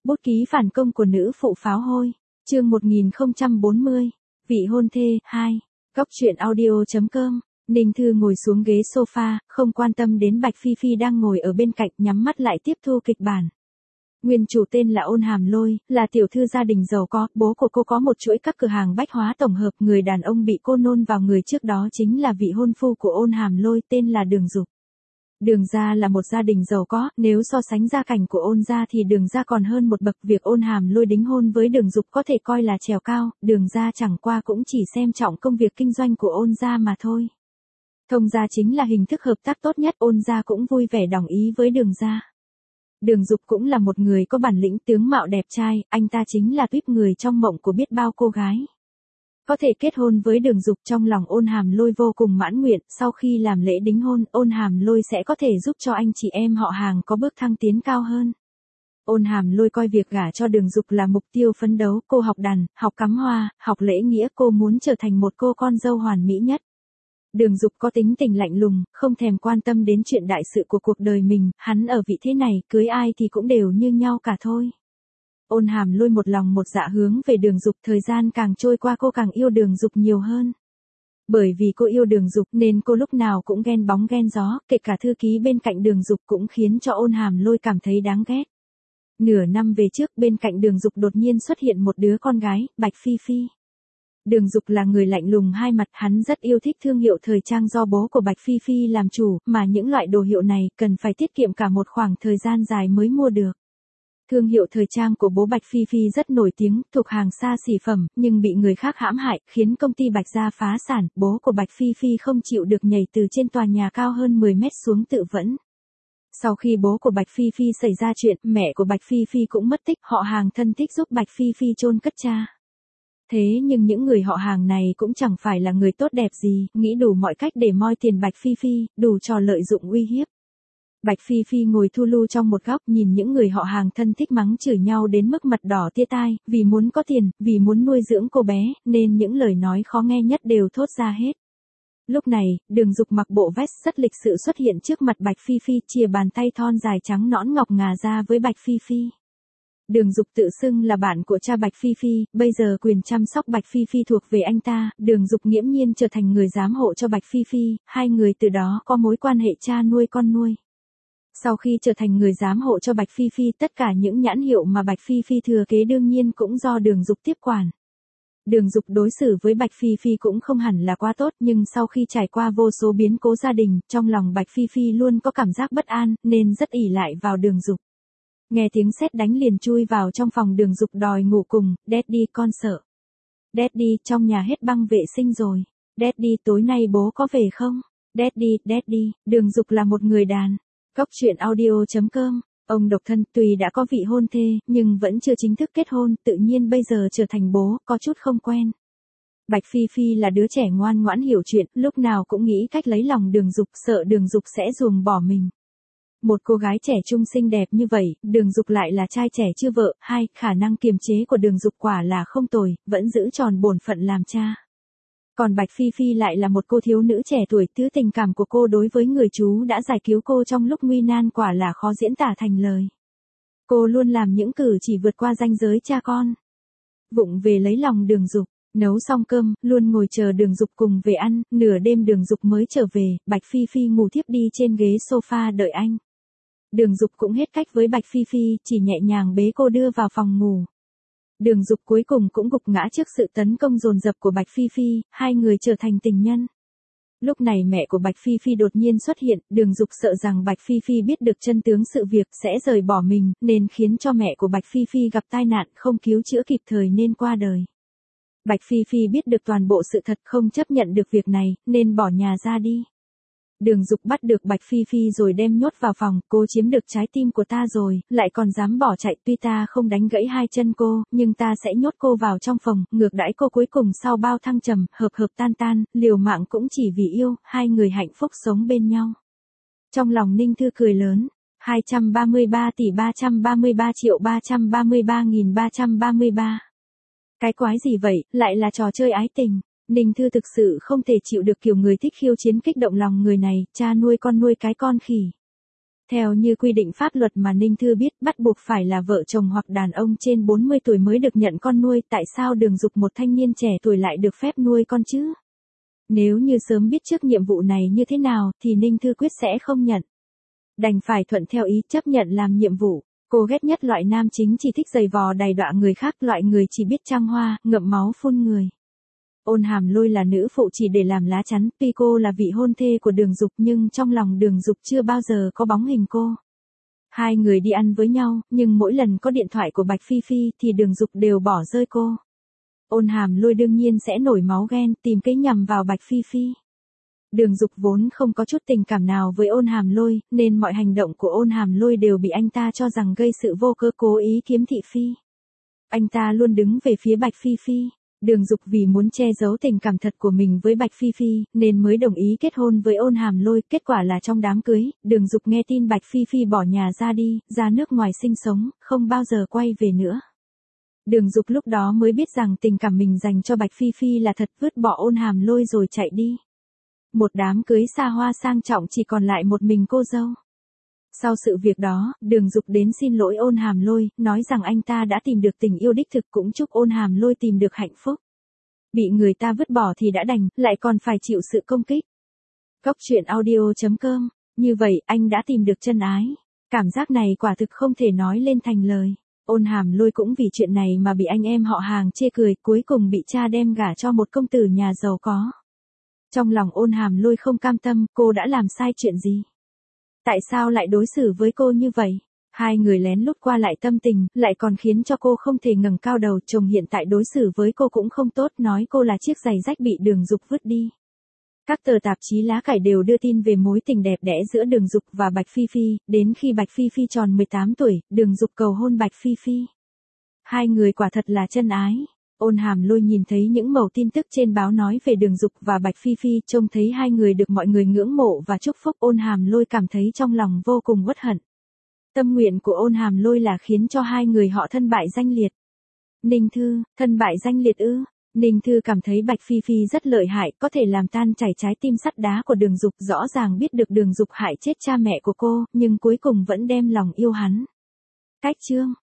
Bút ký phản công của nữ phụ pháo hôi. Chương 1040. Vị hôn thê 2. Góc truyện audio.com. Ninh Thư ngồi xuống ghế sofa, không quan tâm đến Bạch Phi Phi đang ngồi ở bên cạnh, nhắm mắt lại tiếp thu kịch bản. Nguyên chủ tên là Ôn Hàm Lôi, là tiểu thư gia đình giàu có, bố của cô có một chuỗi các cửa hàng bách hóa tổng hợp, người đàn ông bị cô nôn vào người trước đó chính là vị hôn phu của Ôn Hàm Lôi, tên là Đường Dục. Đường gia là một gia đình giàu có, nếu so sánh gia cảnh của Ôn gia thì Đường gia còn hơn một bậc, việc Ôn Hàm Lôi đính hôn với Đường Dục có thể coi là trèo cao, Đường gia chẳng qua cũng chỉ xem trọng công việc kinh doanh của Ôn gia mà thôi. Thông gia chính là hình thức hợp tác tốt nhất, Ôn gia cũng vui vẻ đồng ý với Đường gia. Đường Dục cũng là một người có bản lĩnh, tướng mạo đẹp trai, anh ta chính là tuýp người trong mộng của biết bao cô gái. Có thể kết hôn với Đường Dục, trong lòng Ôn Hàm Lôi vô cùng mãn nguyện, sau khi làm lễ đính hôn, Ôn Hàm Lôi sẽ có thể giúp cho anh chị em họ hàng có bước thăng tiến cao hơn. Ôn Hàm Lôi coi việc gả cho Đường Dục là mục tiêu phấn đấu, cô học đàn, học cắm hoa, học lễ nghĩa, cô muốn trở thành một cô con dâu hoàn mỹ nhất. Đường Dục có tính tình lạnh lùng, không thèm quan tâm đến chuyện đại sự của cuộc đời mình, hắn ở vị thế này, cưới ai thì cũng đều như nhau cả thôi. Ôn Hàm Lôi một lòng một dạ hướng về Đường Dục, thời gian càng trôi qua cô càng yêu Đường Dục nhiều hơn. Bởi vì cô yêu Đường Dục nên cô lúc nào cũng ghen bóng ghen gió, kể cả thư ký bên cạnh Đường Dục cũng khiến cho Ôn Hàm Lôi cảm thấy đáng ghét. Nửa năm về trước, bên cạnh Đường Dục đột nhiên xuất hiện một đứa con gái, Bạch Phi Phi. Đường Dục là người lạnh lùng hai mặt, hắn rất yêu thích thương hiệu thời trang do bố của Bạch Phi Phi làm chủ, mà những loại đồ hiệu này cần phải tiết kiệm cả một khoảng thời gian dài mới mua được. Thương hiệu thời trang của bố Bạch Phi Phi rất nổi tiếng, thuộc hàng xa xỉ phẩm, nhưng bị người khác hãm hại, khiến công ty Bạch gia phá sản, bố của Bạch Phi Phi không chịu được nhảy từ trên tòa nhà cao hơn 10 mét xuống tự vẫn. Sau khi bố của Bạch Phi Phi xảy ra chuyện, mẹ của Bạch Phi Phi cũng mất tích, họ hàng thân thích giúp Bạch Phi Phi chôn cất cha. Thế nhưng những người họ hàng này cũng chẳng phải là người tốt đẹp gì, nghĩ đủ mọi cách để moi tiền Bạch Phi Phi, đủ trò lợi dụng uy hiếp. Bạch Phi Phi ngồi thu lu trong một góc, nhìn những người họ hàng thân thích mắng chửi nhau đến mức mặt đỏ tia tai, vì muốn có tiền, vì muốn nuôi dưỡng cô bé, nên những lời nói khó nghe nhất đều thốt ra hết. Lúc này, Đường Dục mặc bộ vest rất lịch sự xuất hiện trước mặt Bạch Phi Phi, chìa bàn tay thon dài trắng nõn ngọc ngà ra với Bạch Phi Phi. Đường Dục tự xưng là bạn của cha Bạch Phi Phi, bây giờ quyền chăm sóc Bạch Phi Phi thuộc về anh ta, Đường Dục nghiễm nhiên trở thành người giám hộ cho Bạch Phi Phi, hai người từ đó có mối quan hệ cha nuôi con nuôi. Sau khi trở thành người giám hộ cho Bạch Phi Phi, tất cả những nhãn hiệu mà Bạch Phi Phi thừa kế đương nhiên cũng do Đường Dục tiếp quản. Đường Dục đối xử với Bạch Phi Phi cũng không hẳn là quá tốt, nhưng sau khi trải qua vô số biến cố gia đình, trong lòng Bạch Phi Phi luôn có cảm giác bất an, nên rất ỷ lại vào Đường Dục. Nghe tiếng sét đánh liền chui vào trong phòng, Đường Dục đòi ngủ cùng, Daddy con sợ. Daddy, trong nhà hết băng vệ sinh rồi. Daddy, tối nay bố có về không? Daddy, Đường Dục là một người đàn. Góc truyện audio.com. Ông độc thân, tuy đã có vị hôn thê, nhưng vẫn chưa chính thức kết hôn, tự nhiên bây giờ trở thành bố, có chút không quen. Bạch Phi Phi là đứa trẻ ngoan ngoãn hiểu chuyện, lúc nào cũng nghĩ cách lấy lòng Đường Dục, sợ Đường Dục sẽ ruồng bỏ mình. Một cô gái trẻ trung xinh đẹp như vậy, Đường Dục lại là trai trẻ chưa vợ, khả năng kiềm chế của Đường Dục quả là không tồi, vẫn giữ tròn bổn phận làm cha. Còn Bạch Phi Phi lại là một cô thiếu nữ trẻ tuổi, thứ tình cảm của cô đối với người chú đã giải cứu cô trong lúc nguy nan quả là khó diễn tả thành lời. Cô luôn làm những cử chỉ vượt qua ranh giới cha con. Vụng về lấy lòng Đường Dục, nấu xong cơm, luôn ngồi chờ Đường Dục cùng về ăn, nửa đêm Đường Dục mới trở về, Bạch Phi Phi ngủ thiếp đi trên ghế sofa đợi anh. Đường Dục cũng hết cách với Bạch Phi Phi, chỉ nhẹ nhàng bế cô đưa vào phòng ngủ. Đường Dục cuối cùng cũng gục ngã trước sự tấn công dồn dập của Bạch Phi Phi, hai người trở thành tình nhân. Lúc này mẹ của Bạch Phi Phi đột nhiên xuất hiện, Đường Dục sợ rằng Bạch Phi Phi biết được chân tướng sự việc sẽ rời bỏ mình, nên khiến cho mẹ của Bạch Phi Phi gặp tai nạn không cứu chữa kịp thời nên qua đời. Bạch Phi Phi biết được toàn bộ sự thật, không chấp nhận được việc này, nên bỏ nhà ra đi. Đường Dục bắt được Bạch Phi Phi rồi đem nhốt vào phòng, cô chiếm được trái tim của ta rồi, lại còn dám bỏ chạy, tuy ta không đánh gãy hai chân cô, nhưng ta sẽ nhốt cô vào trong phòng, ngược đãi cô, cuối cùng sau bao thăng trầm, hợp tan tan, liều mạng cũng chỉ vì yêu, hai người hạnh phúc sống bên nhau. Trong lòng Ninh Thư cười lớn, 233.333.333.333. Cái quái gì vậy, lại là trò chơi ái tình. Ninh Thư thực sự không thể chịu được kiểu người thích khiêu chiến kích động lòng người này, cha nuôi con nuôi cái con khỉ. Theo như quy định pháp luật mà Ninh Thư biết, bắt buộc phải là vợ chồng hoặc đàn ông trên 40 tuổi mới được nhận con nuôi, tại sao Đường Dục một thanh niên trẻ tuổi lại được phép nuôi con chứ? Nếu như sớm biết trước nhiệm vụ này như thế nào thì Ninh Thư quyết sẽ không nhận. Đành phải thuận theo ý chấp nhận làm nhiệm vụ. Cô ghét nhất loại nam chính chỉ thích giày vò đày đọa người khác, loại người chỉ biết trăng hoa, ngậm máu phun người. Ôn Hàm Lôi là nữ phụ chỉ để làm lá chắn, tuy cô là vị hôn thê của Đường Dục nhưng trong lòng Đường Dục chưa bao giờ có bóng hình cô. Hai người đi ăn với nhau, nhưng mỗi lần có điện thoại của Bạch Phi Phi thì Đường Dục đều bỏ rơi cô. Ôn Hàm Lôi đương nhiên sẽ nổi máu ghen, tìm cái nhằm vào Bạch Phi Phi. Đường Dục vốn không có chút tình cảm nào với Ôn Hàm Lôi, nên mọi hành động của Ôn Hàm Lôi đều bị anh ta cho rằng gây sự vô cớ, cố ý kiếm thị phi. Anh ta luôn đứng về phía Bạch Phi Phi. Đường Dục vì muốn che giấu tình cảm thật của mình với Bạch Phi Phi, nên mới đồng ý kết hôn với Ôn Hàm Lôi. Kết quả là trong đám cưới, Đường Dục nghe tin Bạch Phi Phi bỏ nhà ra đi, ra nước ngoài sinh sống, không bao giờ quay về nữa. Đường Dục lúc đó mới biết rằng tình cảm mình dành cho Bạch Phi Phi là thật, vứt bỏ Ôn Hàm Lôi rồi chạy đi. Một đám cưới xa hoa sang trọng chỉ còn lại một mình cô dâu. Sau sự việc đó, Đường Dục đến xin lỗi Ôn Hàm Lôi, nói rằng anh ta đã tìm được tình yêu đích thực, cũng chúc Ôn Hàm Lôi tìm được hạnh phúc. Bị người ta vứt bỏ thì đã đành, lại còn phải chịu sự công kích. Cốc truyện audio.com. Như vậy, anh đã tìm được chân ái. Cảm giác này quả thực không thể nói lên thành lời. Ôn Hàm Lôi cũng vì chuyện này mà bị anh em họ hàng chê cười, cuối cùng bị cha đem gả cho một công tử nhà giàu có. Trong lòng Ôn Hàm Lôi không cam tâm, cô đã làm sai chuyện gì? Tại sao lại đối xử với cô như vậy? Hai người lén lút qua lại tâm tình, lại còn khiến cho cô không thể ngẩng cao đầu. Chồng hiện tại đối xử với cô cũng không tốt, nói cô là chiếc giày rách bị Đường Dục vứt đi. Các tờ tạp chí lá cải đều đưa tin về mối tình đẹp đẽ giữa Đường Dục và Bạch Phi Phi, đến khi Bạch Phi Phi tròn 18 tuổi, Đường Dục cầu hôn Bạch Phi Phi. Hai người quả thật là chân ái. Ôn Hàm Lôi nhìn thấy những mẩu tin tức trên báo nói về Đường Dục và Bạch Phi Phi, trông thấy hai người được mọi người ngưỡng mộ và chúc phúc, Ôn Hàm Lôi cảm thấy trong lòng vô cùng uất hận. Tâm nguyện của Ôn Hàm Lôi là khiến cho hai người họ thân bại danh liệt. Ninh Thư, thân bại danh liệt ư? Ninh Thư cảm thấy Bạch Phi Phi rất lợi hại, có thể làm tan chảy trái tim sắt đá của Đường Dục, rõ ràng biết được Đường Dục hại chết cha mẹ của cô, nhưng cuối cùng vẫn đem lòng yêu hắn. Cách chương